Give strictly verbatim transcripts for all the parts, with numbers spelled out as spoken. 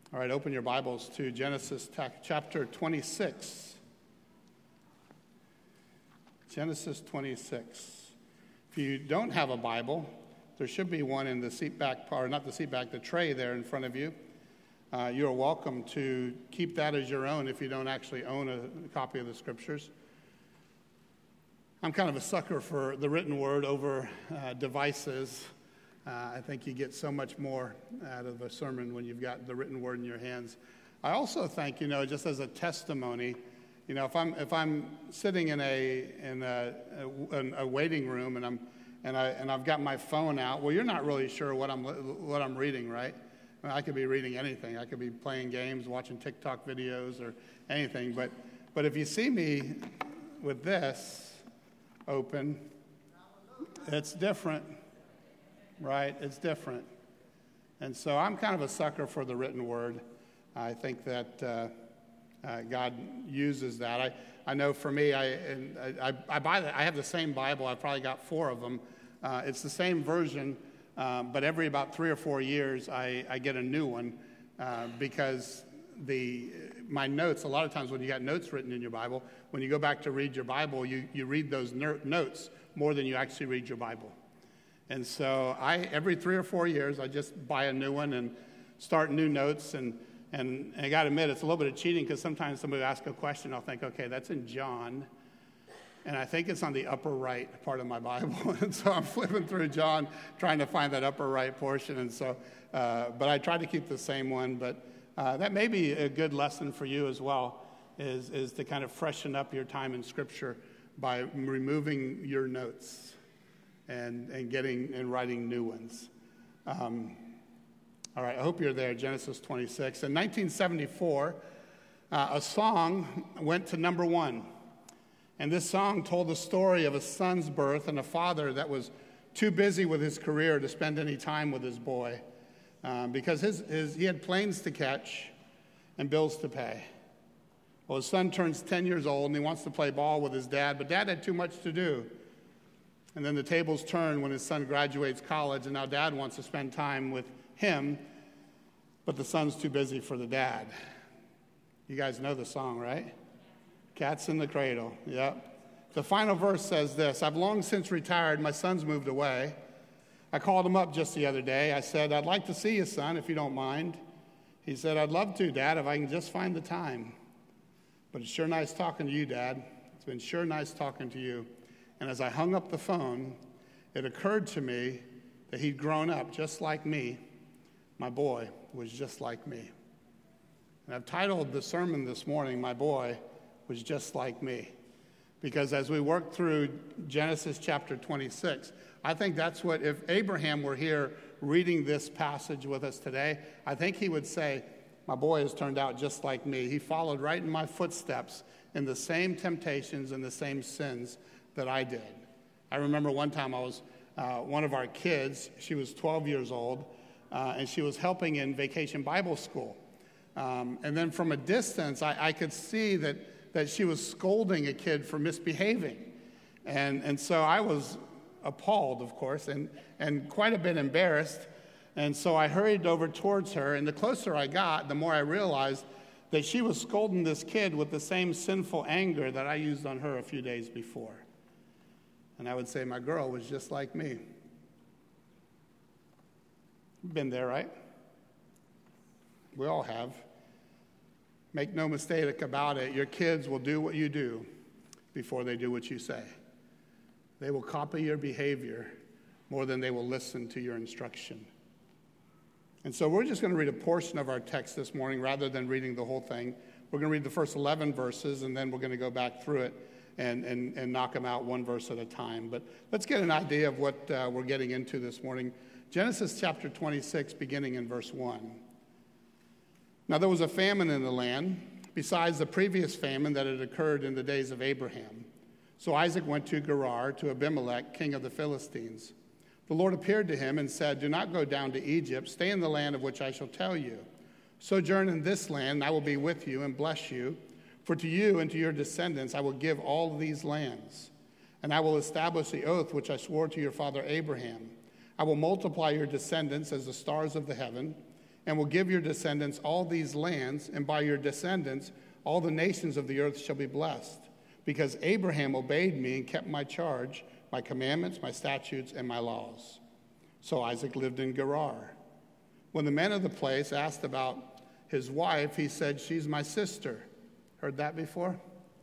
All right, open your Bibles to Genesis chapter twenty-six. Genesis twenty-six. If you don't have a Bible, there should be one in the seat back, or not the seat back, the tray there in front of you. Uh, you're welcome to keep that as your own if you don't actually own a, a copy of the Scriptures. I'm kind of a sucker for the written word over uh, devices. Uh, I think you get so much more out of a sermon when you've got the written word in your hands. I also think, you know, just as a testimony, you know, if I'm if I'm sitting in a in a, a, a waiting room and I'm and I and I've got my phone out, well, you're not really sure what I'm what I'm reading, right? I mean, I could be reading anything. I could be playing games, watching TikTok videos, or anything. But but if you see me with this open, it's different. Right? It's different. And so I'm kind of a sucker for the written word. I think that uh, uh, God uses that. I, I know for me, I, and I, I buy that. I have the same Bible. I've probably got four of them. Uh, it's the same version, um, but every about three or four years, I, I get a new one uh, because the my notes, a lot of times when you got notes written in your Bible, when you go back to read your Bible, you, you read those ner- notes more than you actually read your Bible. And so I, every three or four years, I just buy a new one and start new notes. And, and, and I got to admit, it's a little bit of cheating because sometimes somebody will ask a question, I'll think, okay, that's in John. And I think it's on the upper right part of my Bible. And so I'm flipping through John, trying to find that upper right portion. And so, uh, but I try to keep the same one. But uh, that may be a good lesson for you as well, is, is to kind of freshen up your time in Scripture by removing your notes. And, and getting and writing new ones. Um, all right, I hope you're there, Genesis twenty-six. In nineteen seventy-four, uh, a song went to number one. And this song told the story of a son's birth and a father that was too busy with his career to spend any time with his boy um, because his, his, he had planes to catch and bills to pay. Well, his son turns ten years old and he wants to play ball with his dad, but dad had too much to do. And then the tables turn when his son graduates college, and now dad wants to spend time with him, but the son's too busy for the dad. You guys know the song, right? Cat's in the Cradle, yep. The final verse says this: I've long since retired, my son's moved away. I called him up just the other day. I said, I'd like to see you, son, if you don't mind. He said, I'd love to, Dad, if I can just find the time. But it's sure nice talking to you, Dad. It's been sure nice talking to you. And as I hung up the phone, it occurred to me that he'd grown up just like me. My boy was just like me. And I've titled the sermon this morning, My Boy Was Just Like Me. Because as we work through Genesis chapter twenty-six, I think that's what, if Abraham were here reading this passage with us today, I think he would say, my boy has turned out just like me. He followed right in my footsteps in the same temptations and the same sins that I did. I remember one time I was, uh, one of our kids, she was twelve years old, uh, and she was helping in Vacation Bible School. Um, and then from a distance, I, I could see that, that she was scolding a kid for misbehaving. And, and so I was appalled, of course, and, and quite a bit embarrassed. And so I hurried over towards her, and the closer I got, the more I realized that she was scolding this kid with the same sinful anger that I used on her a few days before. And I would say my girl was just like me. Been there, right? We all have. Make no mistake about it, your kids will do what you do before they do what you say. They will copy your behavior more than they will listen to your instruction. And so we're just going to read a portion of our text this morning rather than reading the whole thing. We're going to read the first eleven verses, and then we're going to go back through it and, and, and knock them out one verse at a time. But let's get an idea of what uh, we're getting into this morning. Genesis chapter twenty-six, beginning in verse one. Now there was a famine in the land, besides the previous famine that had occurred in the days of Abraham. So Isaac went to Gerar, to Abimelech, king of the Philistines. The Lord appeared to him and said, do not go down to Egypt. Stay in the land of which I shall tell you. Sojourn in this land, and I will be with you and bless you. For to you and to your descendants I will give all these lands. And I will establish the oath which I swore to your father Abraham. I will multiply your descendants as the stars of the heaven, and will give your descendants all these lands, and by your descendants all the nations of the earth shall be blessed, because Abraham obeyed me and kept my charge, my commandments, my statutes, and my laws. So Isaac lived in Gerar. When the men of the place asked about his wife, he said, she's my sister. Heard that before?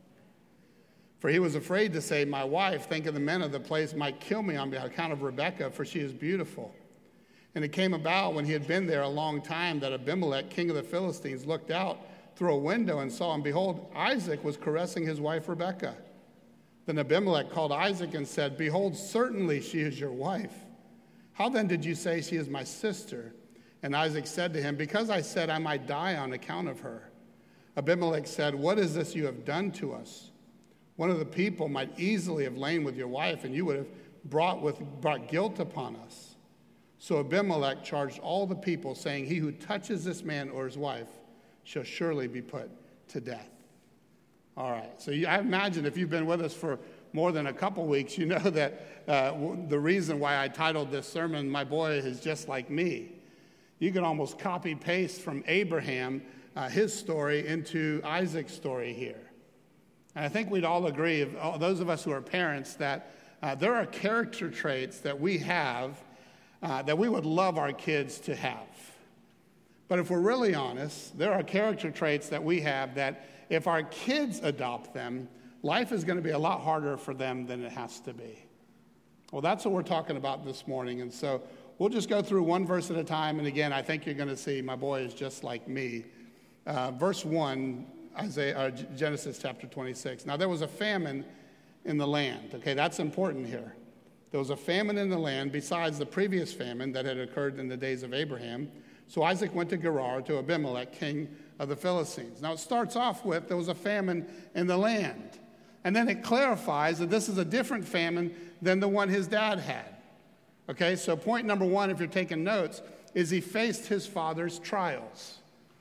For he was afraid to say, my wife, thinking the men of the place might kill me on account of Rebekah, for she is beautiful. And it came about when he had been there a long time that Abimelech, king of the Philistines, looked out through a window and saw, and behold, Isaac was caressing his wife Rebekah. Then Abimelech called Isaac and said, behold, certainly she is your wife. How then did you say she is my sister? And Isaac said to him, because I said I might die on account of her. Abimelech said, what is this you have done to us? One of the people might easily have lain with your wife, and you would have brought, with, brought guilt upon us. So Abimelech charged all the people, saying, he who touches this man or his wife shall surely be put to death. All right, so you, I imagine if you've been with us for more than a couple weeks, you know that uh, w- the reason why I titled this sermon, My Boy is Just Like Me. You can almost copy-paste from Abraham, uh, his story, into Isaac's story here. And I think we'd all agree, if, all, those of us who are parents, that uh, there are character traits that we have uh, that we would love our kids to have. But if we're really honest, there are character traits that we have that if our kids adopt them, life is going to be a lot harder for them than it has to be. Well, that's what we're talking about this morning. And so we'll just go through one verse at a time. And again, I think you're going to see my boy is just like me. Uh, verse one, Isaiah, uh, Genesis chapter twenty-six. Now, there was a famine in the land. Okay, that's important here. There was a famine in the land besides the previous famine that had occurred in the days of Abraham. So Isaac went to Gerar, to Abimelech, king of the Philistines. Now, it starts off with there was a famine in the land. And then it clarifies that this is a different famine than the one his dad had. Okay, so point number one, if you're taking notes, is he faced his father's trials.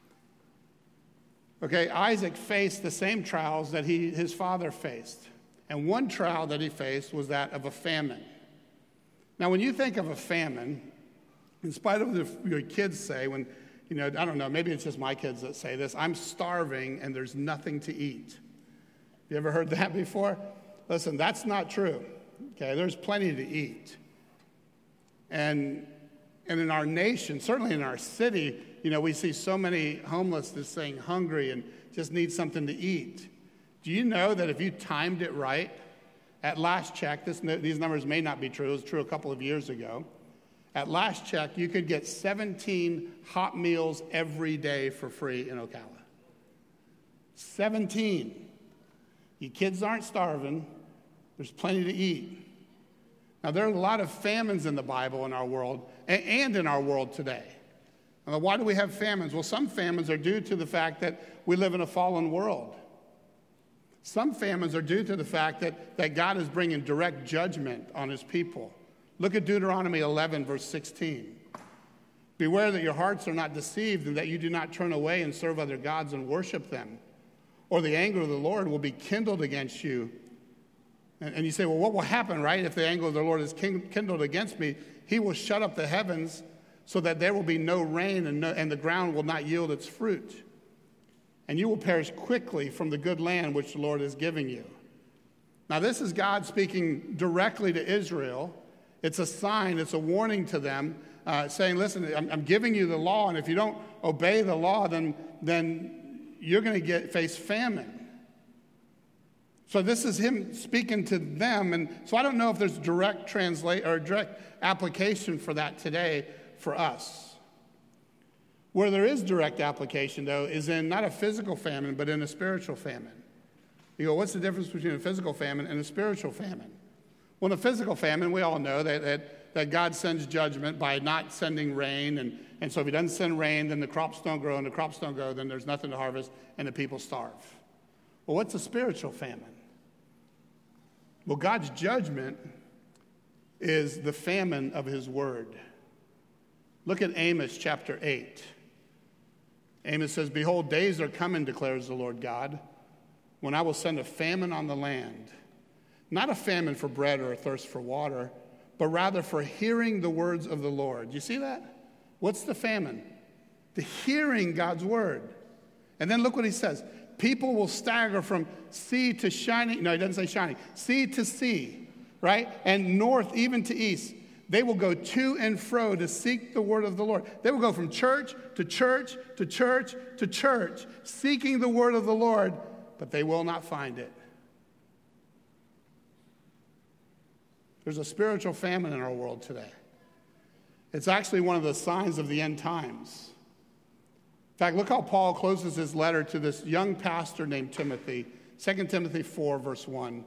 Okay, Isaac faced the same trials that he, his father faced. And one trial that he faced was that of a famine. Now, when you think of a famine, in spite of what your kids say, when, you know, I don't know, maybe it's just my kids that say this, I'm starving and there's nothing to eat. You ever heard that before? Listen, that's not true. Okay, there's plenty to eat. And, and in our nation, certainly in our city, you know, we see so many homeless just saying hungry and just need something to eat. Do you know that if you timed it right, at last check, this, these numbers may not be true, it was true a couple of years ago, at last check, you could get seventeen hot meals every day for free in Ocala. seventeen. You kids aren't starving. There's plenty to eat. Now, there are a lot of famines in the Bible in our world and in our world today. Now, why do we have famines? Well, some famines are due to the fact that we live in a fallen world. Some famines are due to the fact that, that God is bringing direct judgment on his people. Look at Deuteronomy eleven, verse sixteen. Beware that your hearts are not deceived and that you do not turn away and serve other gods and worship them, or the anger of the Lord will be kindled against you. And, and you say, well, what will happen, right, if the anger of the Lord is kindled against me? He will shut up the heavens so that there will be no rain and, no, and the ground will not yield its fruit. And you will perish quickly from the good land which the Lord is giving you. Now, this is God speaking directly to Israel. It's a sign, it's a warning to them, uh, saying, listen, I'm, I'm giving you the law, and if you don't obey the law, then, then you're going to get face famine. So this is him speaking to them, and so I don't know if there's direct translate or direct application for that today for us. Where there is direct application, though, is in not a physical famine, but in a spiritual famine. You go, what's the difference between a physical famine and a spiritual famine? Well, in a physical famine, we all know that, that, that God sends judgment by not sending rain. And, and so if he doesn't send rain, then the crops don't grow. And the crops don't grow, then there's nothing to harvest, and the people starve. Well, what's a spiritual famine? Well, God's judgment is the famine of his word. Look at Amos chapter eight. Amos says, behold, days are coming, declares the Lord God, when I will send a famine on the land. Not a famine for bread or a thirst for water, but rather for hearing the words of the Lord. You see that? What's the famine? to hearing God's word. And then look what he says. People will stagger from sea to shining. No, he doesn't say shining. Sea to sea, right? And north even to east. They will go to and fro to seek the word of the Lord. They will go from church to church to church to church, seeking the word of the Lord, but they will not find it. There's a spiritual famine in our world today. It's actually one of the signs of the end times. In fact, look how Paul closes his letter to this young pastor named Timothy, Second Timothy four, verse one.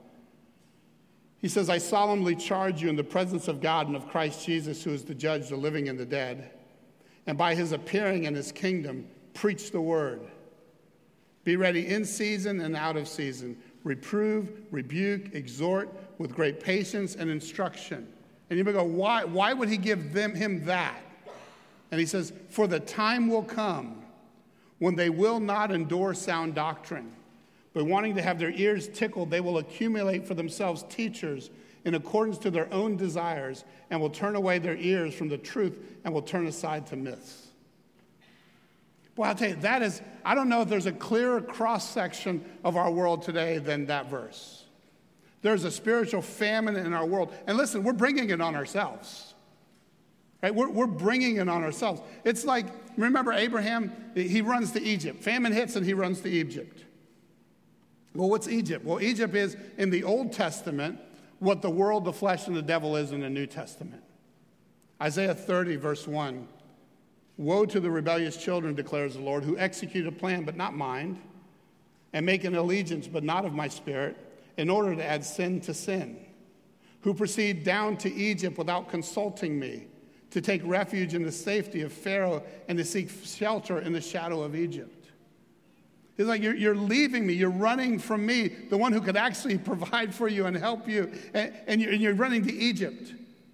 He says, I solemnly charge you in the presence of God and of Christ Jesus, who is the judge, the living and the dead, and by his appearing in his kingdom, preach the word. Be ready in season and out of season. Reprove, rebuke, exhort with great patience and instruction. And you may go, why, why would he give them him that? And he says, for the time will come when they will not endure sound doctrine, but wanting to have their ears tickled, they will accumulate for themselves teachers in accordance to their own desires, and will turn away their ears from the truth and will turn aside to myths. Well, I'll tell you, that is, I don't know if there's a clearer cross-section of our world today than that verse. There's a spiritual famine in our world. And listen, we're bringing it on ourselves. Right? We're, we're bringing it on ourselves. It's like, remember Abraham? He runs to Egypt. Famine hits and he runs to Egypt. Well, what's Egypt? Well, Egypt is, in the Old Testament, what the world, the flesh, and the devil is in the New Testament. Isaiah thirty, verse one. Woe to the rebellious children, declares the Lord, who execute a plan but not mine, and make an allegiance but not of my spirit, in order to add sin to sin, who proceed down to Egypt without consulting me, to take refuge in the safety of Pharaoh and to seek shelter in the shadow of Egypt. It's like, you're, you're leaving me, you're running from me, the one who could actually provide for you and help you, and, and, you're, and you're running to Egypt.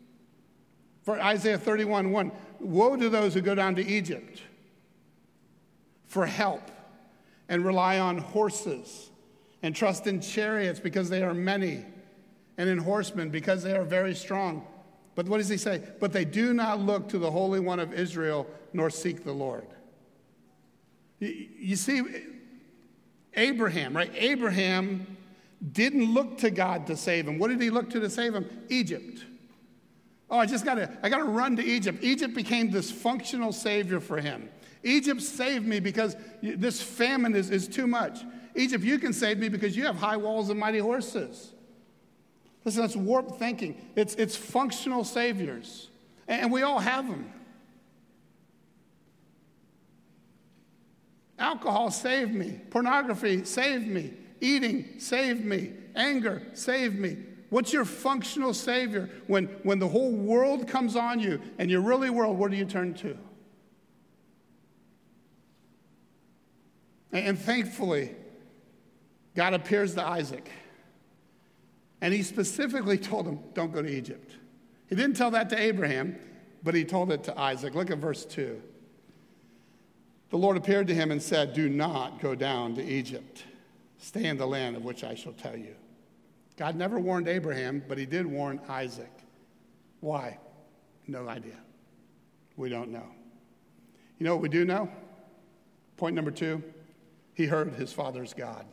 For Isaiah thirty-one, one, woe to those who go down to Egypt for help and rely on horses and trust in chariots because they are many, and in horsemen because they are very strong. But what does he say? But they do not look to the Holy One of Israel, nor seek the Lord. You, you see, Abraham, right? Abraham didn't look to God to save him. What did he look to to save him? Egypt. Oh, I just got to, I got to run to Egypt. Egypt became this functional savior for him. Egypt saved me because this famine is, is too much. Egypt, you can save me because you have high walls and mighty horses. Listen, that's warped thinking. It's, it's functional saviors. And, and we all have them. Alcohol saved me. Pornography saved me. Eating saved me. Anger saved me. What's your functional savior? When, when the whole world comes on you and you're really world, where do you turn to? And, and thankfully, God appears to Isaac. And he specifically told him, don't go to Egypt. He didn't tell that to Abraham, but he told it to Isaac. Look at verse two. The Lord appeared to him and said, do not go down to Egypt. Stay in the land of which I shall tell you. God never warned Abraham, but he did warn Isaac. Why? No idea. We don't know. You know what we do know? Point number two, he heard his father's God.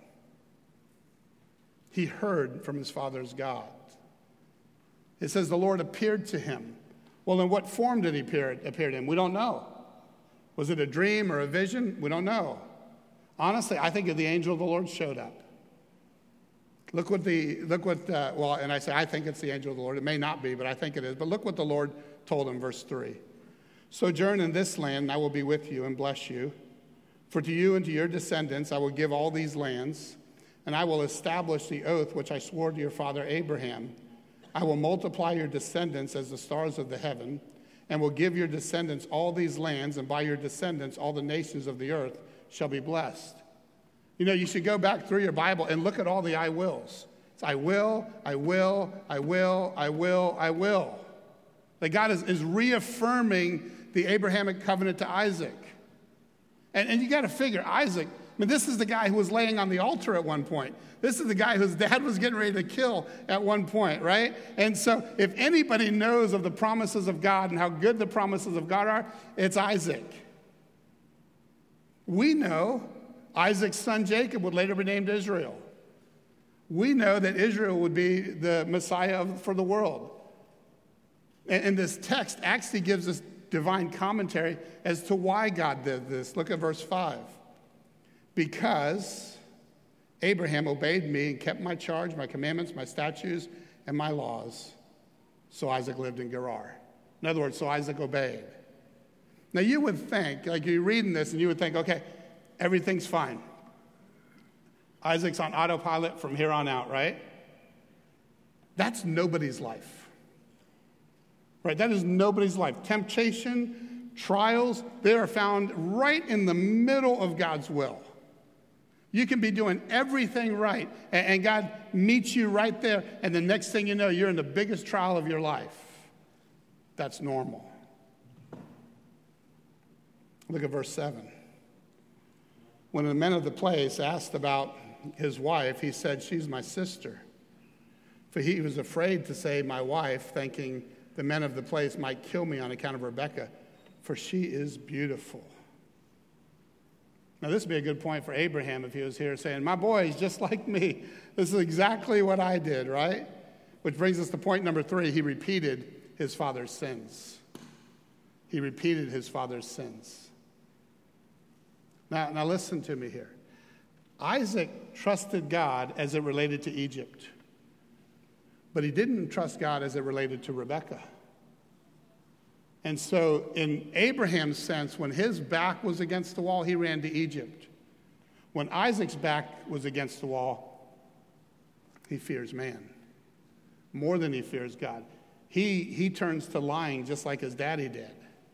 He heard from his father's God. It says the Lord appeared to him. Well, in what form did he appear, appear to him? We don't know. Was it a dream or a vision? We don't know. Honestly, I think the angel of the Lord showed up. Look what the, look what, uh, well, and I say I think it's the angel of the Lord. It may not be, but I think it is. But look what the Lord told him, verse three. Sojourn in this land, and I will be with you and bless you. For to you and to your descendants I will give all these lands, and I will establish the oath which I swore to your father Abraham. I will multiply your descendants as the stars of the heaven, and will give your descendants all these lands, and by your descendants all the nations of the earth shall be blessed. You know, you should go back through your Bible and look at all the I wills. It's I will, I will, I will, I will, I will. That God is, is reaffirming the Abrahamic covenant to Isaac. And, and you got to figure, Isaac, I mean, this is the guy who was laying on the altar at one point. This is the guy whose dad was getting ready to kill at one point, right? And so if anybody knows of the promises of God and how good the promises of God are, it's Isaac. We know Isaac's son Jacob would later be named Israel. We know that Israel would be the Messiah for the world. And this text actually gives us divine commentary as to why God did this. Look at verse five. Because Abraham obeyed me and kept my charge, my commandments, my statutes, and my laws. So Isaac lived in Gerar. In other words, so Isaac obeyed. Now you would think, like you're reading this and you would think, okay, everything's fine. Isaac's on autopilot from here on out, right? That's nobody's life. Right? That is nobody's life. Temptation, trials, they are found right in the middle of God's will. You can be doing everything right, and God meets you right there, and the next thing you know, you're in the biggest trial of your life. That's normal. Look at verse seven. When the men of the place asked about his wife, he said, she's my sister. For he was afraid to say my wife, thinking the men of the place might kill me on account of Rebekah, for she is beautiful. Now, this would be a good point for Abraham if he was here saying, my boy is just like me. This is exactly what I did, right? Which brings us to point number three. He repeated his father's sins. He repeated his father's sins. Now, now listen to me here. Isaac trusted God as it related to Egypt, but he didn't trust God as it related to Rebekah. And so in Abraham's sense, when his back was against the wall, he ran to Egypt. When Isaac's back was against the wall, he fears man more than he fears God. He, he turns to lying just like his daddy did.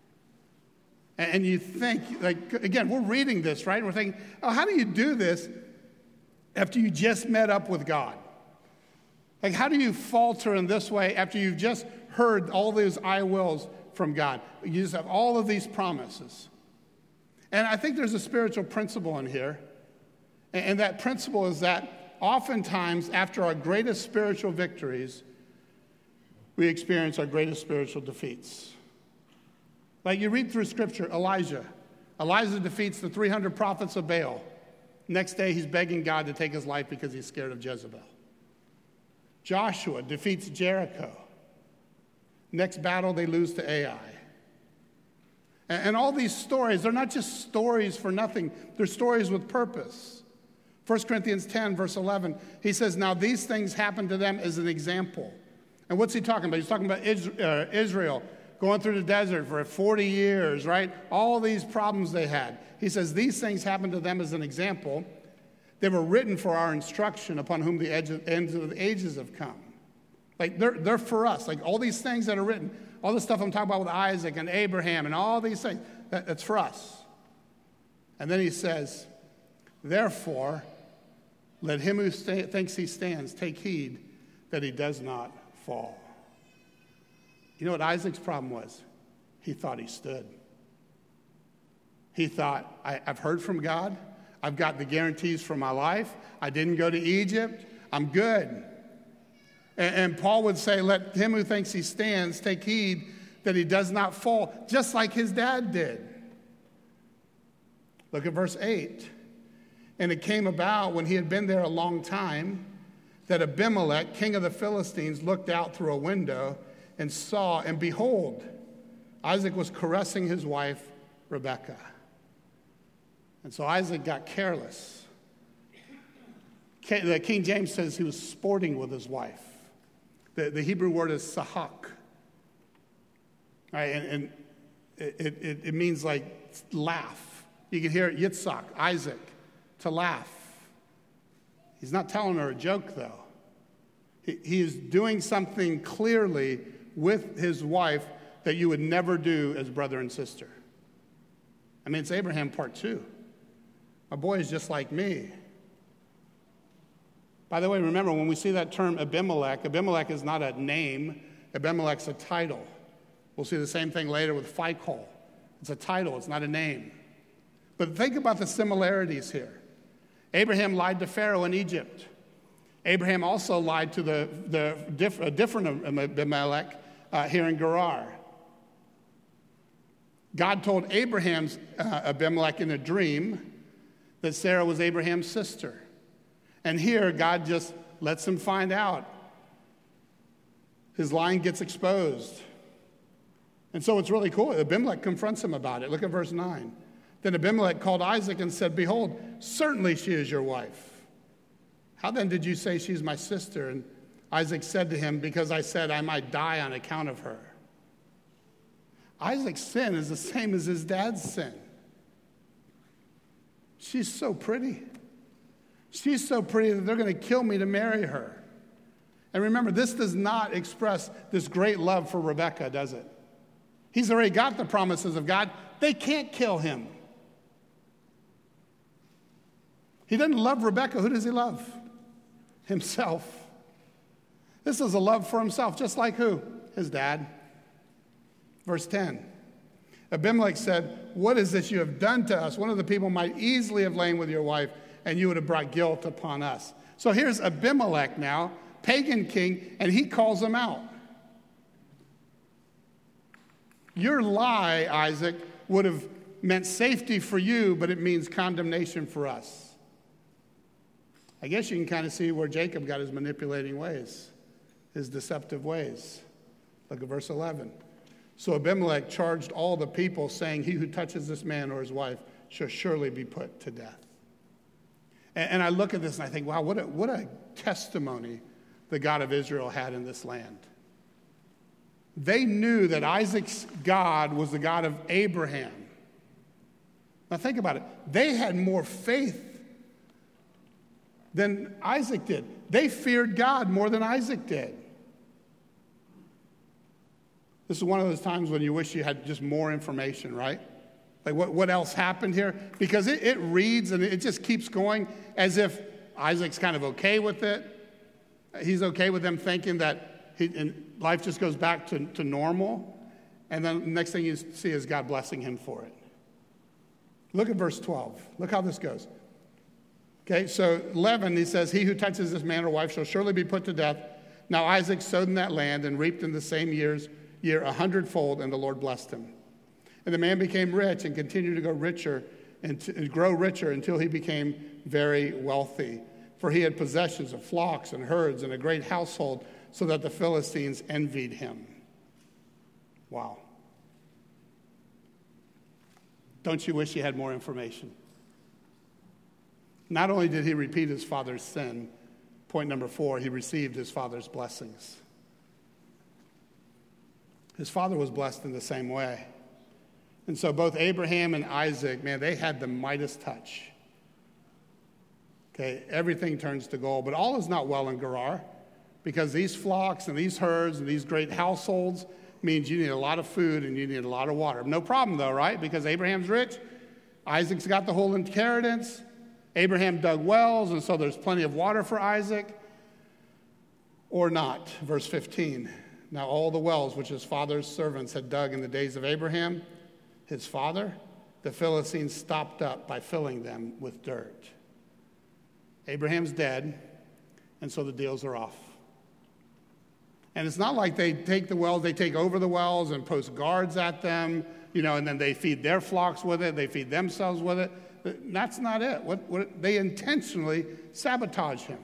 And, and you think, like, again, we're reading this, right? And we're thinking, oh, how do you do this after you just met up with God? Like, how do you falter in this way after you've just heard all these I wills from God? You just have all of these promises. And I think there's a spiritual principle in here. And that principle is that oftentimes after our greatest spiritual victories, we experience our greatest spiritual defeats. Like you read through Scripture, Elijah. Elijah defeats the three hundred prophets of Baal. Next day, he's begging God to take his life because he's scared of Jezebel. Joshua defeats Jericho. Next battle, they lose to Ai. And all these stories, they're not just stories for nothing. They're stories with purpose. First Corinthians ten, verse eleven, he says, now these things happened to them as an example. And what's he talking about? He's talking about Israel going through the desert for forty years, right? All these problems they had. He says, these things happened to them as an example. They were written for our instruction, upon whom the ends of the ages have come. Like, they're, they're for us. Like, all these things that are written, all this stuff I'm talking about with Isaac and Abraham and all these things, that, that's for us. And then he says, therefore, let him who sta- thinks he stands take heed that he does not fall. You know what Isaac's problem was? He thought he stood. He thought, I, I've heard from God. I've got the guarantees for my life. I didn't go to Egypt. I'm good. And, and Paul would say, let him who thinks he stands take heed that he does not fall, just like his dad did. Look at verse eight. And it came about when he had been there a long time that Abimelech, king of the Philistines, looked out through a window and saw, and behold, Isaac was caressing his wife, Rebekah. And so Isaac got careless. The King James says he was sporting with his wife. The, the Hebrew word is sahak. Right, and and it, it, it means like laugh. You can hear it, Yitzhak, Isaac, to laugh. He's not telling her a joke, though. He, he is doing something clearly with his wife that you would never do as brother and sister. I mean, it's Abraham part two. My boy is just like me. By the way, remember, when we see that term Abimelech, Abimelech is not a name. Abimelech's a title. We'll see the same thing later with Phicol. It's a title. It's not a name. But think about the similarities here. Abraham lied to Pharaoh in Egypt. Abraham also lied to the, the diff, a different Abimelech uh, here in Gerar. God told Abraham's uh, Abimelech in a dream that Sarah was Abraham's sister. And here, God just lets him find out. His lying gets exposed. And so it's really cool. Abimelech confronts him about it. Look at verse nine. Then Abimelech called Isaac and said, "Behold, certainly she is your wife. How then did you say she's my sister?" And Isaac said to him, "Because I said I might die on account of her." Isaac's sin is the same as his dad's sin. She's so pretty. She's so pretty that they're going to kill me to marry her. And remember, this does not express this great love for Rebekah, does it? He's already got the promises of God. They can't kill him. He doesn't love Rebekah. Who does he love? Himself. This is a love for himself, just like who? His dad. Verse ten. Abimelech said, "What is this you have done to us? One of the people might easily have lain with your wife, and you would have brought guilt upon us." So here's Abimelech now, pagan king, and he calls him out. Your lie, Isaac, would have meant safety for you, but it means condemnation for us. I guess you can kind of see where Jacob got his manipulating ways, his deceptive ways. Look at verse eleven. So Abimelech charged all the people, saying, "He who touches this man or his wife shall surely be put to death." And, and I look at this and I think, wow, what a, what a testimony the God of Israel had in this land. They knew that Isaac's God was the God of Abraham. Now think about it. They had more faith than Isaac did. They feared God more than Isaac did. This is one of those times when you wish you had just more information, right? Like what, what else happened here? Because it, it reads and it just keeps going as if Isaac's kind of okay with it. He's okay with them thinking that he, and life just goes back to, to normal. And then the next thing you see is God blessing him for it. Look at verse twelve. Look how this goes. Okay, so eleven, he says, "He who touches this man or wife shall surely be put to death. Now Isaac sowed in that land and reaped in the same years year a hundredfold, and the Lord blessed him. And the man became rich and continued to go richer and to grow richer until he became very wealthy. For he had possessions of flocks and herds and a great household, so that the Philistines envied him." Wow. Don't you wish you had more information? Not only did he repeat his father's sin, point number four, he received his father's blessings. His father was blessed in the same way. And so both Abraham and Isaac, man, they had the Midas touch. Okay, everything turns to gold. But all is not well in Gerar, because these flocks and these herds and these great households means you need a lot of food and you need a lot of water. No problem though, right? Because Abraham's rich. Isaac's got the whole inheritance. Abraham dug wells, and so there's plenty of water for Isaac. Or not. Verse fifteen. Now all the wells which his father's servants had dug in the days of Abraham, his father, the Philistines stopped up by filling them with dirt. Abraham's dead, and so the deals are off. And it's not like they take the wells, they take over the wells and post guards at them, you know, and then they feed their flocks with it, they feed themselves with it. That's not it. What, what, they intentionally sabotage him.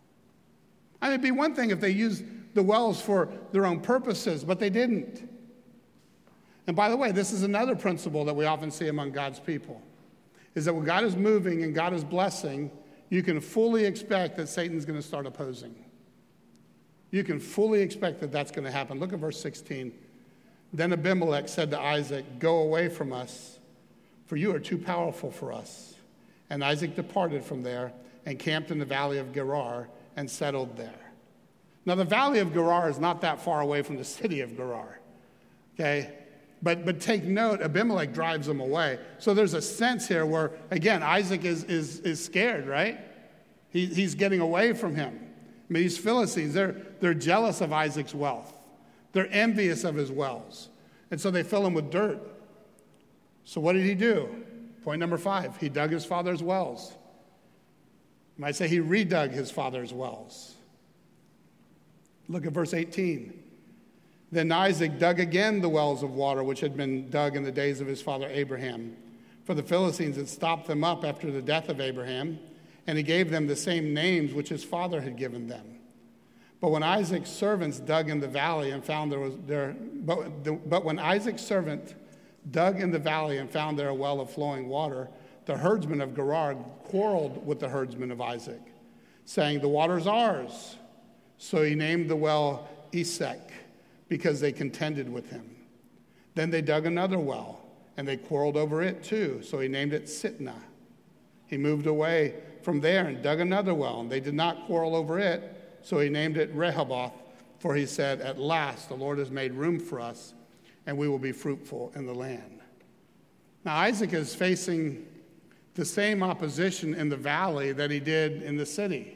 I mean, it'd be one thing if they used the wells for their own purposes, but they didn't. And by the way, this is another principle that we often see among God's people, is that when God is moving and God is blessing, you can fully expect that Satan's going to start opposing. You can fully expect that that's going to happen. Look at verse sixteen. Then Abimelech said to Isaac, "Go away from us, for you are too powerful for us." And Isaac departed from there and camped in the valley of Gerar and settled there. Now, the valley of Gerar is not that far away from the city of Gerar, okay? But but take note, Abimelech drives them away. So there's a sense here where, again, Isaac is is, is scared, right? He, he's getting away from him. I mean, these Philistines, they're, they're jealous of Isaac's wealth. They're envious of his wells. And so they fill him with dirt. So what did he do? Point number five, he dug his father's wells. You might say he redug his father's wells. Look at verse eighteen. Then Isaac dug again the wells of water which had been dug in the days of his father Abraham. For the Philistines had stopped them up after the death of Abraham, and he gave them the same names which his father had given them. But when Isaac's servants dug in the valley and found there was there, but, the, but when Isaac's servant dug in the valley and found there a well of flowing water, the herdsmen of Gerar quarreled with the herdsmen of Isaac, saying, "The water's ours." So he named the well Esek, because they contended with him. Then they dug another well, and they quarreled over it too. So he named it Sitnah. He moved away from there and dug another well, and they did not quarrel over it. So he named it Rehoboth, for he said, "At last the Lord has made room for us, and we will be fruitful in the land." Now Isaac is facing the same opposition in the valley that he did in the city.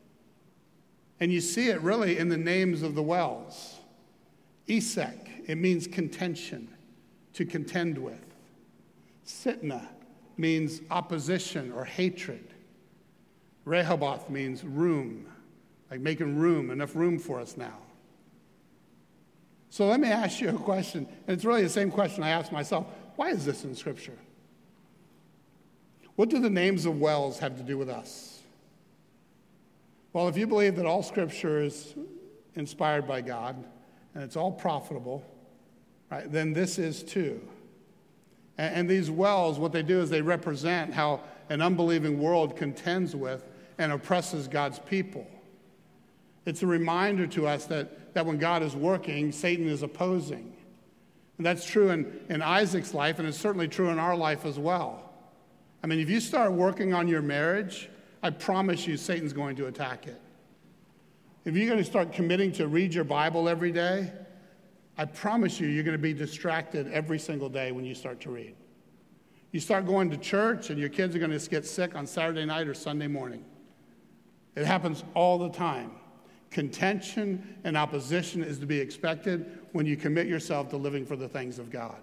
And you see it really in the names of the wells. Esek, it means contention, to contend with. Sitnah means opposition or hatred. Rehoboth means room, like making room, enough room for us now. So let me ask you a question, and it's really the same question I asked myself. Why is this in Scripture? What do the names of wells have to do with us? Well, if you believe that all Scripture is inspired by God, and it's all profitable, right, then this is too. And, and these wells, what they do is they represent how an unbelieving world contends with and oppresses God's people. It's a reminder to us that, that when God is working, Satan is opposing. And that's true in, in Isaac's life, and it's certainly true in our life as well. I mean, if you start working on your marriage, I promise you Satan's going to attack it. If you're going to start committing to read your Bible every day, I promise you you're going to be distracted every single day when you start to read. You start going to church and your kids are going to get sick on Saturday night or Sunday morning. It happens all the time. Contention and opposition is to be expected when you commit yourself to living for the things of God.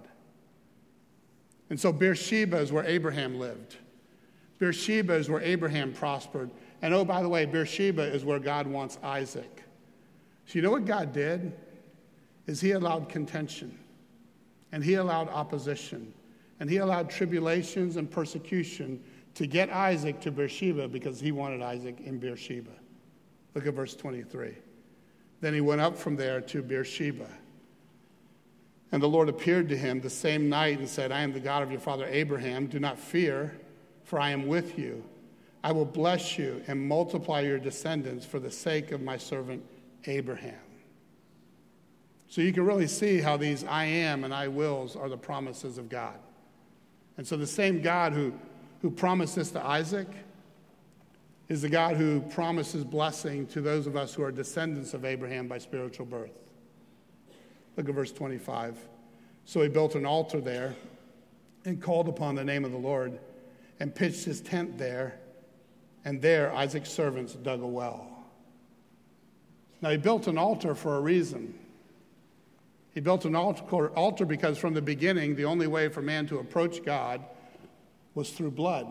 And so Beersheba is where Abraham lived. Beersheba is where Abraham prospered. And oh, by the way, Beersheba is where God wants Isaac. So you know what God did? Is he allowed contention. And he allowed opposition. And he allowed tribulations and persecution to get Isaac to Beersheba because he wanted Isaac in Beersheba. Look at verse twenty-three. Then he went up from there to Beersheba. And the Lord appeared to him the same night and said, "I am the God of your father Abraham. Do not fear, for I am with you. I will bless you and multiply your descendants for the sake of my servant Abraham." So you can really see how these I am and I wills are the promises of God. And so the same God who, who promised this to Isaac is the God who promises blessing to those of us who are descendants of Abraham by spiritual birth. Look at verse twenty-five. So he built an altar there and called upon the name of the Lord and pitched his tent there, and there Isaac's servants dug a well. Now he built an altar for a reason. He built an altar, altar because from the beginning, the only way for man to approach God was through blood.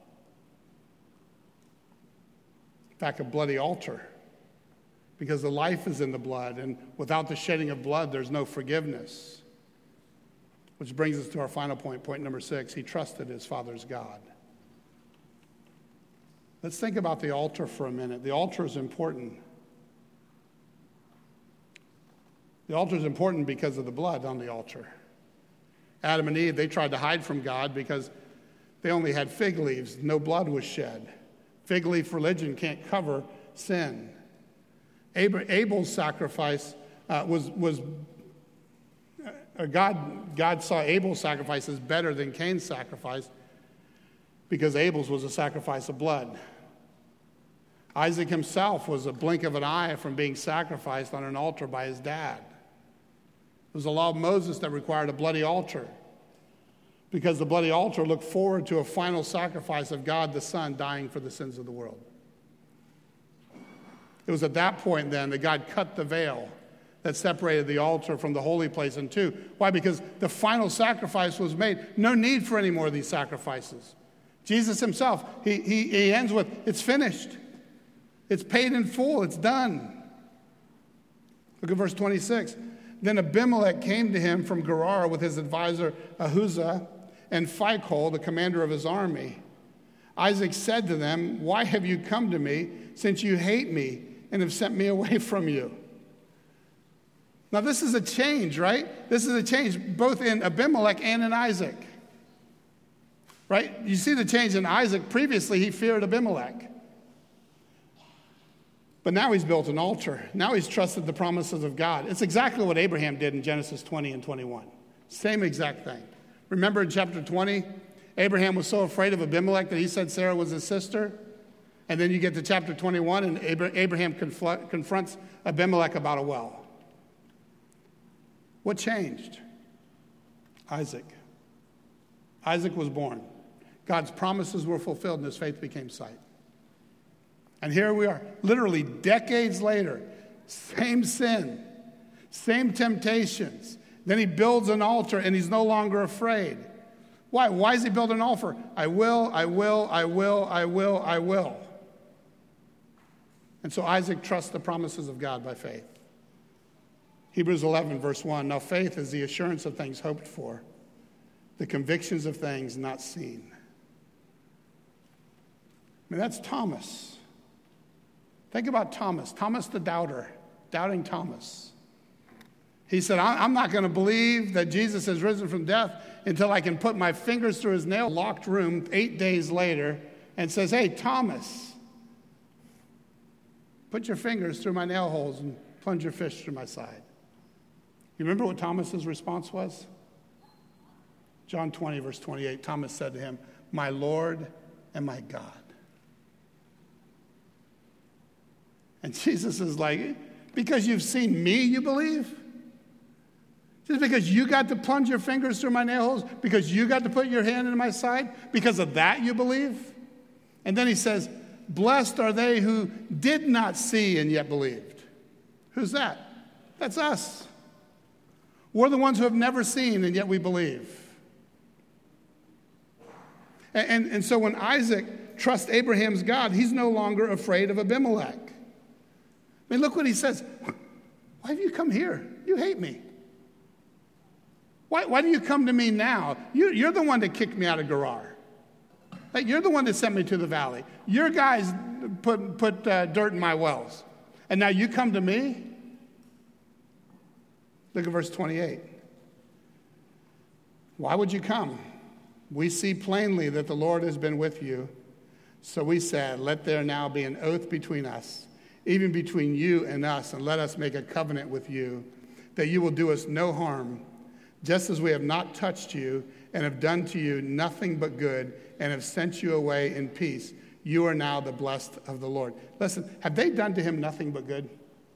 In fact, a bloody altar, because the life is in the blood, and without the shedding of blood, there's no forgiveness. Which brings us to our final point, point number six. He trusted his father's God. Let's think about the altar for a minute. The altar is important. The altar is important because of the blood on the altar. Adam and Eve, they tried to hide from God because they only had fig leaves. No blood was shed. Fig leaf religion can't cover sin. Abel's sacrifice uh, was, was uh, God, God saw Abel's sacrifice as better than Cain's sacrifice because Abel's was a sacrifice of blood. Isaac himself was a blink of an eye from being sacrificed on an altar by his dad. It was the law of Moses that required a bloody altar because the bloody altar looked forward to a final sacrifice of God the Son dying for the sins of the world. It was at that point then that God cut the veil that separated the altar from the holy place in two. Why? Because the final sacrifice was made. No need for any more of these sacrifices. Jesus himself, he, he, he ends with, it's finished. It's paid in full. It's done. Look at verse twenty-six. Then Abimelech came to him from Gerar with his advisor Ahuzah and Phicol, the commander of his army. Isaac said to them, "Why have you come to me, since you hate me and have sent me away from you?" Now this is a change, right? This is a change both in Abimelech and in Isaac. Right? You see the change in Isaac. Previously, he feared Abimelech. But now he's built an altar. Now he's trusted the promises of God. It's exactly what Abraham did in Genesis twenty and twenty-one. Same exact thing. Remember in chapter twenty, Abraham was so afraid of Abimelech that he said Sarah was his sister. And then you get to chapter twenty-one, and Abraham confl- confronts Abimelech about a well. What changed? Isaac. Isaac was born. God's promises were fulfilled, and his faith became sight. And here we are, literally decades later, same sin, same temptations. Then he builds an altar, and he's no longer afraid. Why? Why does he build an altar? I will, I will, I will, I will, I will. And so Isaac trusts the promises of God by faith. Hebrews eleven, verse one, now faith is the assurance of things hoped for, the convictions of things not seen. I mean, that's Thomas. Think about Thomas, Thomas the doubter, doubting Thomas. He said, I'm not going to believe that Jesus has risen from death until I can put my fingers through his nail-locked room eight days later and says, hey, Thomas, put your fingers through my nail holes and plunge your fish through my side. You remember what Thomas's response was? John twenty, verse twenty-eight, Thomas said to him, my Lord and my God. And Jesus is like, because you've seen me, you believe? Just because you got to plunge your fingers through my nail holes? Because you got to put your hand into my side? Because of that you believe? And then he says, blessed are they who did not see and yet believed. Who's that? That's us. We're the ones who have never seen and yet we believe. And, and, and so when Isaac trusts Abraham's God, he's no longer afraid of Abimelech. I mean, look what he says. Why have you come here? You hate me. Why, why do you come to me now? You, you're the one that kicked me out of Gerar. Like, you're the one that sent me to the valley. Your guys put, put uh, dirt in my wells. And now you come to me? Look at verse twenty-eight. Why would you come? We see plainly that the Lord has been with you. So we said, let there now be an oath between us, even between you and us, and let us make a covenant with you, that you will do us no harm, just as we have not touched you and have done to you nothing but good and have sent you away in peace. You are now the blessed of the Lord. Listen, have they done to him nothing but good?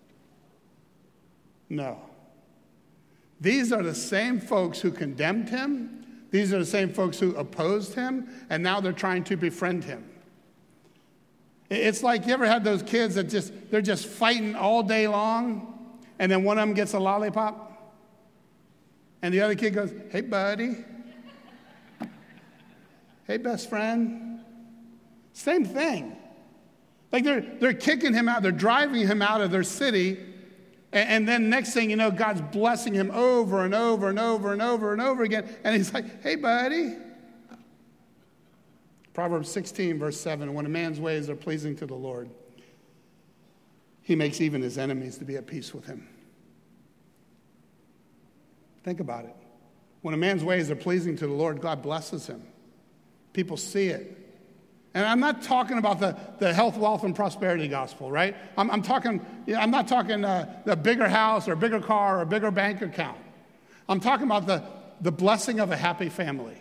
No. These are the same folks who condemned him. These are the same folks who opposed him, and now they're trying to befriend him. It's like, you ever had those kids that just, they're just fighting all day long, and then one of them gets a lollipop, and the other kid goes, hey, buddy. Hey, best friend. Same thing. Like they're, they're kicking him out, they're driving him out of their city, and, and then next thing you know, God's blessing him over and over and over and over and over again, and he's like, hey, buddy. Proverbs sixteen, verse seven, when a man's ways are pleasing to the Lord, he makes even his enemies to be at peace with him. Think about it. When a man's ways are pleasing to the Lord, God blesses him. People see it. And I'm not talking about the, the health, wealth, and prosperity gospel, right? I'm, I'm talking, I'm not talking uh, the bigger house or bigger car or bigger bank account. I'm talking about the, the blessing of a happy family.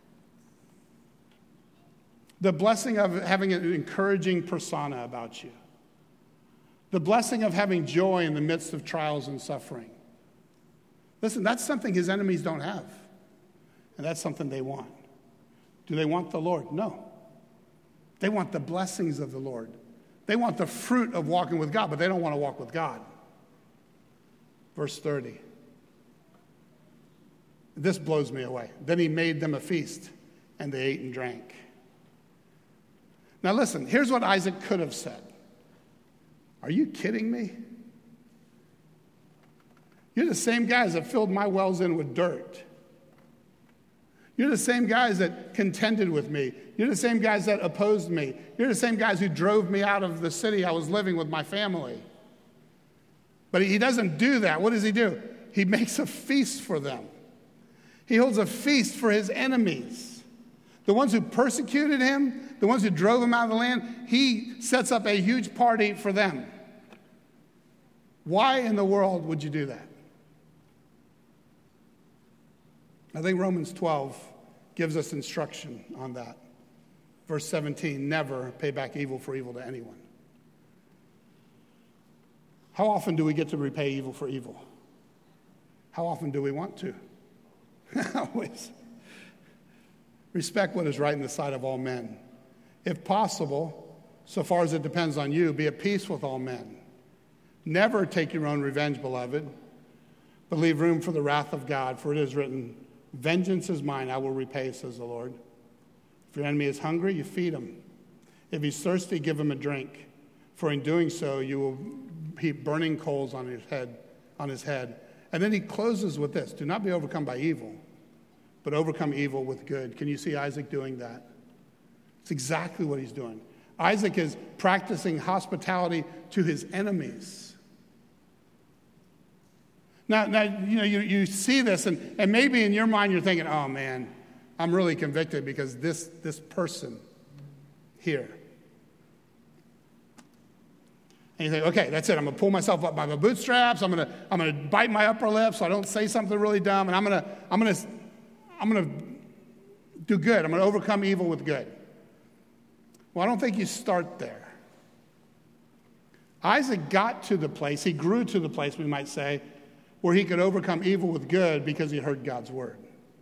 The blessing of having an encouraging persona about you. The blessing of having joy in the midst of trials and suffering. Listen, that's something his enemies don't have. And that's something they want. Do they want the Lord? No. They want the blessings of the Lord. They want the fruit of walking with God, but they don't want to walk with God. Verse thirty. This blows me away. Then he made them a feast, and they ate and drank. Now listen, here's what Isaac could have said. Are you kidding me? You're the same guys that filled my wells in with dirt. You're the same guys that contended with me. You're the same guys that opposed me. You're the same guys who drove me out of the city I was living with my family. But he doesn't do that. What does he do? He makes a feast for them. He holds a feast for his enemies. The ones who persecuted him, the ones who drove him out of the land, he sets up a huge party for them. Why in the world would you do that? I think Romans twelve gives us instruction on that. Verse seventeen, never pay back evil for evil to anyone. How often do we get to repay evil for evil? How often do we want to? Always. Respect what is right in the sight of all men. If possible, so far as it depends on you, be at peace with all men. Never take your own revenge, beloved, but leave room for the wrath of God, for it is written, vengeance is mine, I will repay, says the Lord. If your enemy is hungry, you feed him. If he's thirsty, give him a drink. For in doing so, you will heap burning coals on his head, on his head. And then he closes with this, do not be overcome by evil, but overcome evil with good. Can you see Isaac doing that? It's exactly what he's doing. Isaac is practicing hospitality to his enemies. Now, now you know, you, you see this, and, and maybe in your mind you're thinking, oh man, I'm really convicted because this, this person here. And you think, okay, that's it. I'm going to pull myself up by my bootstraps. I'm going to I'm going to bite my upper lip so I don't say something really dumb, and I'm going to I'm going to I'm going to do good. I'm going to overcome evil with good. Well, I don't think you start there. Isaac got to the place, he grew to the place, we might say, where he could overcome evil with good because he heard God's word.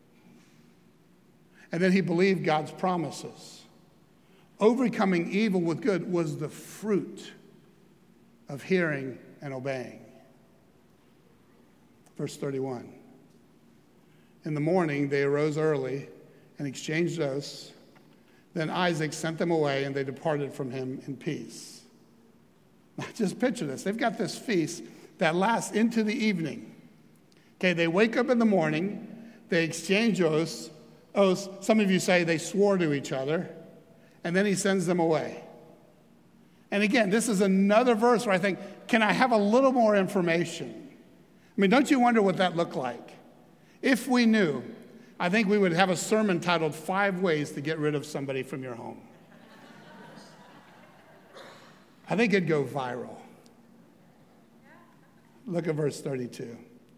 And then he believed God's promises. Overcoming evil with good was the fruit of hearing and obeying. Verse thirty-one. In the morning they arose early and exchanged oaths. Then Isaac sent them away, and they departed from him in peace. Now, just picture this. They've got this feast that lasts into the evening. Okay, they wake up in the morning. They exchange oaths. oaths. Some of you say they swore to each other. And then he sends them away. And again, this is another verse where I think, can I have a little more information? I mean, don't you wonder what that looked like? If we knew, I think we would have a sermon titled, Five Ways to Get Rid of Somebody from Your Home. I think it'd go viral. Look at verse thirty-two.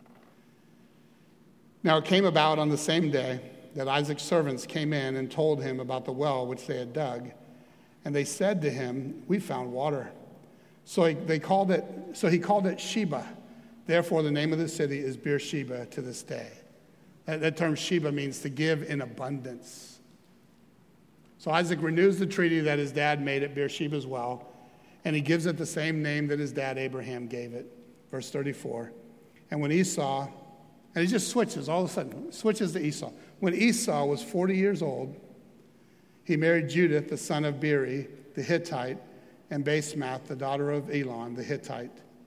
Now it came about on the same day that Isaac's servants came in and told him about the well which they had dug. And they said to him, we found water. So he, they called it, so he called it Sheba. Therefore the name of the city is Beersheba to this day. That, that term Sheba means to give in abundance. So Isaac renews the treaty that his dad made at Beersheba's well, and he gives it the same name that his dad Abraham gave it. Verse thirty-four. And when Esau, and he just switches, all of a sudden, switches to Esau. When Esau was forty years old, he married Judith, the son of Beeri, the Hittite, and Basemath, the daughter of Elon, the Hittite.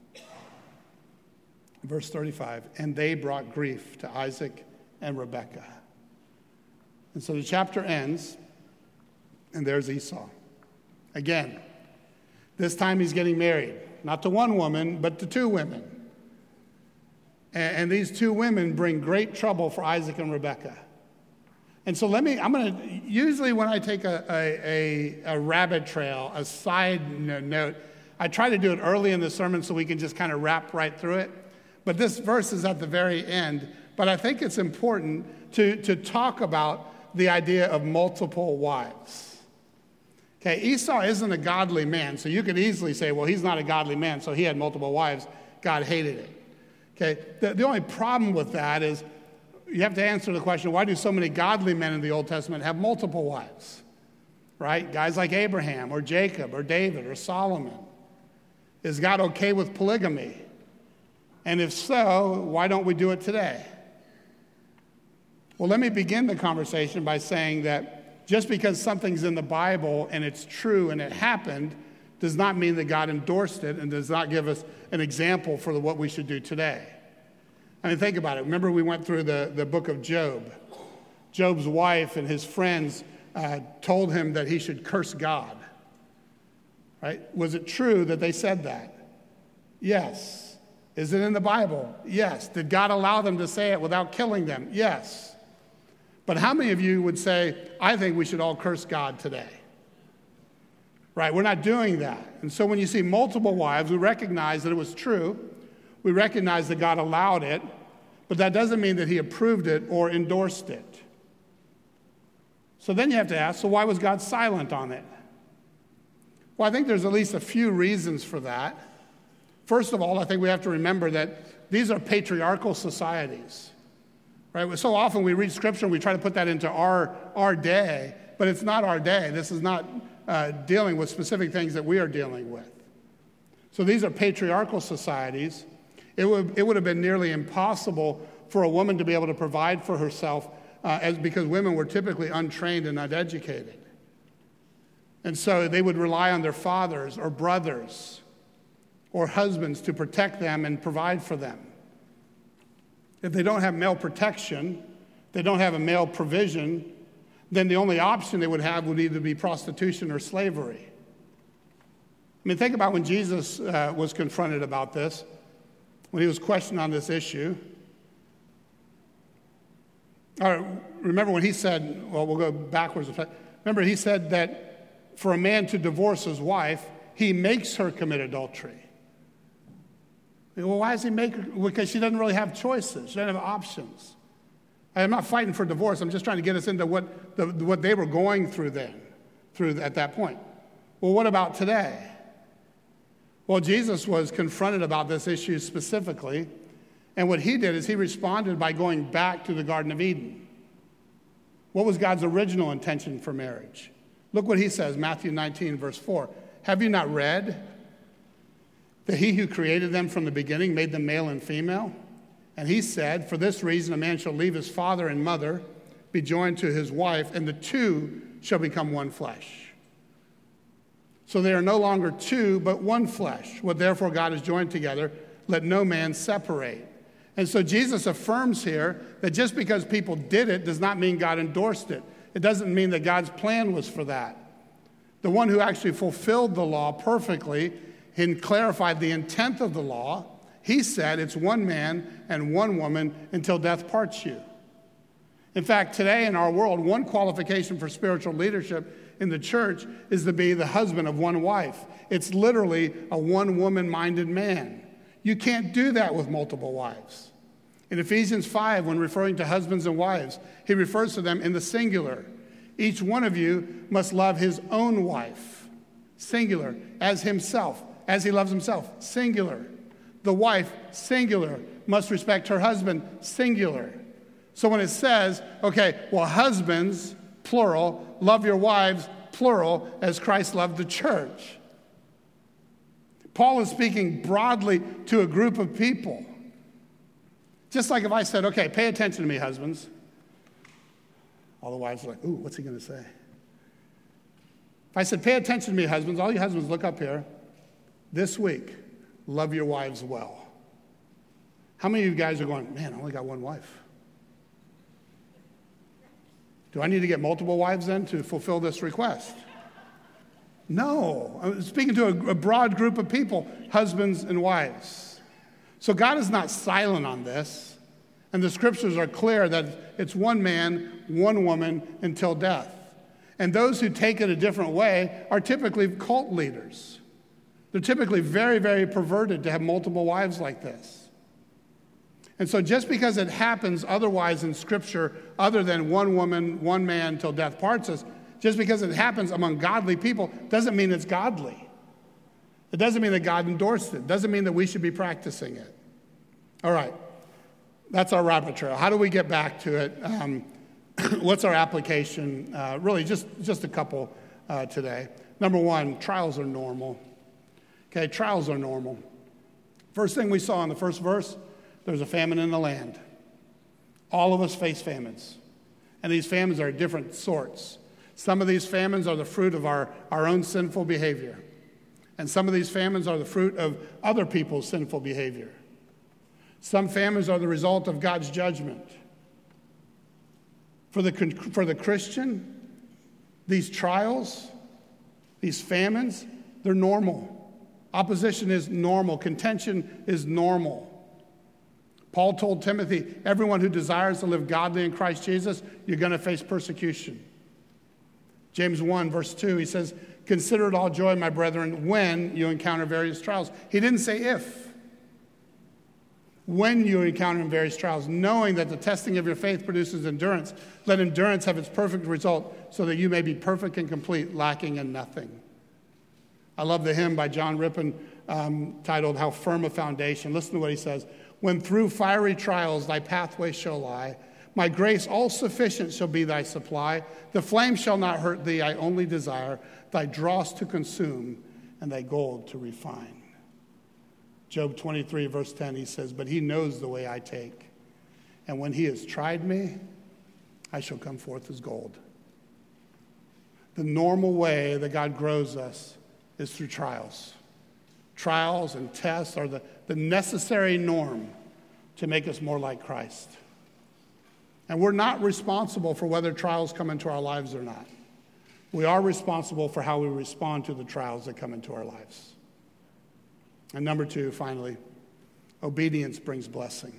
Verse thirty-five. And they brought grief to Isaac and Rebekah. And so the chapter ends, and there's Esau. Again, this time he's getting married, not to one woman, but to two women. And, and these two women bring great trouble for Isaac and Rebekah. And so let me, I'm going to, usually when I take a, a, a, a rabbit trail, a side note, I try to do it early in the sermon so we can just kind of wrap right through it. But this verse is at the very end. But I think it's important to, to talk about the idea of multiple wives. Okay, Esau isn't a godly man, so you could easily say, well, he's not a godly man, so he had multiple wives. God hated it. Okay, the, the only problem with that is you have to answer the question, why do so many godly men in the Old Testament have multiple wives? Right? Guys like Abraham or Jacob or David or Solomon. Is God okay with polygamy? And if so, why don't we do it today? Well, let me begin the conversation by saying that just because something's in the Bible and it's true and it happened does not mean that God endorsed it and does not give us an example for what we should do today. I mean, think about it. Remember we went through the, the book of Job. Job's wife and his friends uh, told him that he should curse God. Right? Was it true that they said that? Yes. Is it in the Bible? Yes. Did God allow them to say it without killing them? Yes. But how many of you would say, I think we should all curse God today? Right? We're not doing that. And so when you see multiple wives, we recognize that it was true. We recognize that God allowed it, but that doesn't mean that he approved it or endorsed it. So then you have to ask, so why was God silent on it? Well, I think there's at least a few reasons for that. First of all, I think we have to remember that these are patriarchal societies. Right? So often we read Scripture and we try to put that into our, our day, but it's not our day. This is not uh, dealing with specific things that we are dealing with. So these are patriarchal societies. It would, it would have been nearly impossible for a woman to be able to provide for herself uh, as, because women were typically untrained and uneducated. And so they would rely on their fathers or brothers or husbands to protect them and provide for them. If they don't have male protection, they don't have a male provision, then the only option they would have would either be prostitution or slavery. I mean, think about when Jesus uh, was confronted about this, when he was questioned on this issue. Or remember when he said, well, we'll go backwards. Remember, he said that for a man to divorce his wife, he makes her commit adultery. Well, why does he make her? Because she doesn't really have choices. She doesn't have options. I'm not fighting for divorce. I'm just trying to get us into what, the, what they were going through then, through at that point. Well, what about today? Well, Jesus was confronted about this issue specifically, and what he did is he responded by going back to the Garden of Eden. What was God's original intention for marriage? Look what he says, Matthew nineteen, verse four. Have you not read that he who created them from the beginning made them male and female? And he said, for this reason a man shall leave his father and mother, be joined to his wife, and the two shall become one flesh. So they are no longer two, but one flesh. What therefore God has joined together, let no man separate. And so Jesus affirms here that just because people did it does not mean God endorsed it. It doesn't mean that God's plan was for that. The one who actually fulfilled the law perfectly and clarified the intent of the law, he said it's one man and one woman until death parts you. In fact, today in our world, one qualification for spiritual leadership in the church is to be the husband of one wife. It's literally a one-woman-minded man. You can't do that with multiple wives. In Ephesians five, when referring to husbands and wives, he refers to them in the singular. Each one of you must love his own wife, singular, as himself, as he loves himself, singular. The wife, singular, must respect her husband, singular. So when it says, okay, well, husbands, plural, love your wives, plural, as Christ loved the church. Paul is speaking broadly to a group of people. Just like if I said, okay, pay attention to me, husbands. All the wives are like, ooh, what's he going to say? If I said, pay attention to me, husbands, all you husbands, look up here. This week, love your wives well. How many of you guys are going, man, I only got one wife? Do I need to get multiple wives then to fulfill this request? No. I'm speaking to a, a broad group of people, husbands and wives. So God is not silent on this, and the scriptures are clear that it's one man, one woman until death. And those who take it a different way are typically cult leaders. They're typically very, very perverted to have multiple wives like this. And so just because it happens otherwise in Scripture, other than one woman, one man till death parts us, just because it happens among godly people doesn't mean it's godly. It doesn't mean that God endorsed it. It doesn't mean that we should be practicing it. All right, that's our rabbit trail. How do we get back to it? Um, what's our application? Uh, really, just, just a couple uh, today. Number one, trials are normal. Okay, trials are normal. First thing we saw in the first verse, there's a famine in the land. All of us face famines. And these famines are different sorts. Some of these famines are the fruit of our, our own sinful behavior. And some of these famines are the fruit of other people's sinful behavior. Some famines are the result of God's judgment. For the, for the Christian, these trials, these famines, they're normal. Opposition is normal. Contention is normal. Paul told Timothy, everyone who desires to live godly in Christ Jesus, you're going to face persecution. James one, verse two, he says, consider it all joy, my brethren, when you encounter various trials. He didn't say if. When you encounter various trials, knowing that the testing of your faith produces endurance, let endurance have its perfect result so that you may be perfect and complete, lacking in nothing. I love the hymn by John Rippon um, titled, How Firm a Foundation. Listen to what he says. When through fiery trials thy pathway shall lie, my grace all sufficient shall be thy supply. The flame shall not hurt thee, I only desire thy dross to consume and thy gold to refine. Job twenty-three, verse ten, he says, but he knows the way I take. And when he has tried me, I shall come forth as gold. The normal way that God grows us is through trials. Trials and tests are the, the necessary norm to make us more like Christ. And we're not responsible for whether trials come into our lives or not. We are responsible for how we respond to the trials that come into our lives. And number two, finally, obedience brings blessing.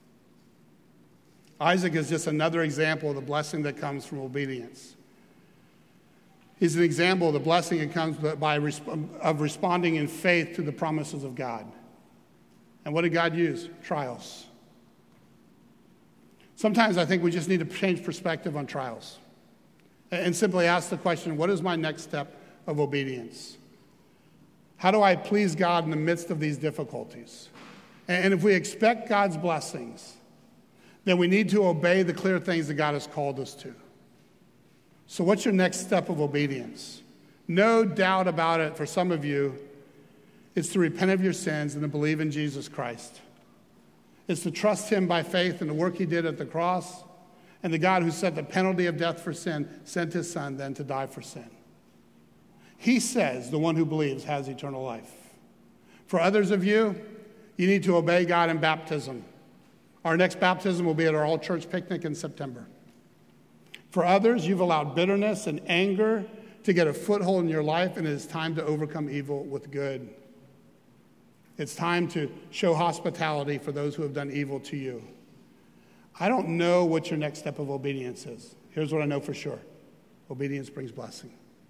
Isaac is just another example of the blessing that comes from obedience. He's an example of the blessing that comes by of responding in faith to the promises of God. And what did God use? Trials. Sometimes I think we just need to change perspective on trials and simply ask the question, what is my next step of obedience? How do I please God in the midst of these difficulties? And if we expect God's blessings, then we need to obey the clear things that God has called us to. So what's your next step of obedience? No doubt about it, for some of you, it's to repent of your sins and to believe in Jesus Christ. It's to trust him by faith in the work he did at the cross, and the God who set the penalty of death for sin sent his son then to die for sin. He says the one who believes has eternal life. For others of you, you need to obey God in baptism. Our next baptism will be at our all-church picnic in September. For others, you've allowed bitterness and anger to get a foothold in your life, and it is time to overcome evil with good. It's time to show hospitality for those who have done evil to you. I don't know what your next step of obedience is. Here's what I know for sure. Obedience brings blessing.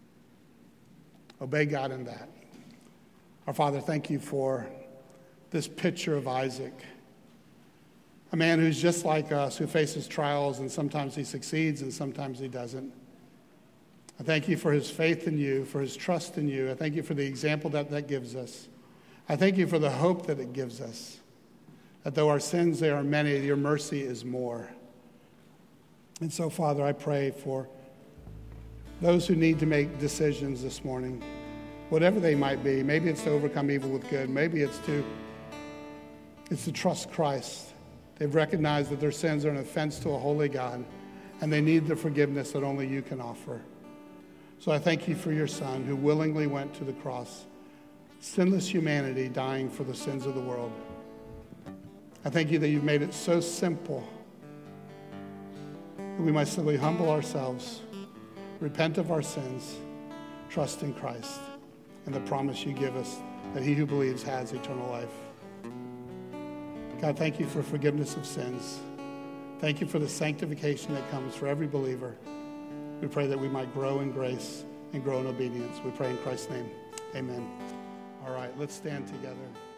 Obey God in that. Our Father, thank you for this picture of Isaac, a man who's just like us, who faces trials, and sometimes he succeeds and sometimes he doesn't. I thank you for his faith in you, for his trust in you. I thank you for the example that that gives us. I thank you for the hope that it gives us, that though our sins, they are many, your mercy is more. And so, Father, I pray for those who need to make decisions this morning, whatever they might be. Maybe it's to overcome evil with good. Maybe it's to, it's to trust Christ. They've recognized that their sins are an offense to a holy God, and they need the forgiveness that only you can offer. So I thank you for your Son, who willingly went to the cross, sinless humanity dying for the sins of the world. I thank you that you've made it so simple that we might simply humble ourselves, repent of our sins, trust in Christ, and the promise you give us that he who believes has eternal life. God, thank you for forgiveness of sins. Thank you for the sanctification that comes for every believer. We pray that we might grow in grace and grow in obedience. We pray in Christ's name. Amen. All right, let's stand together.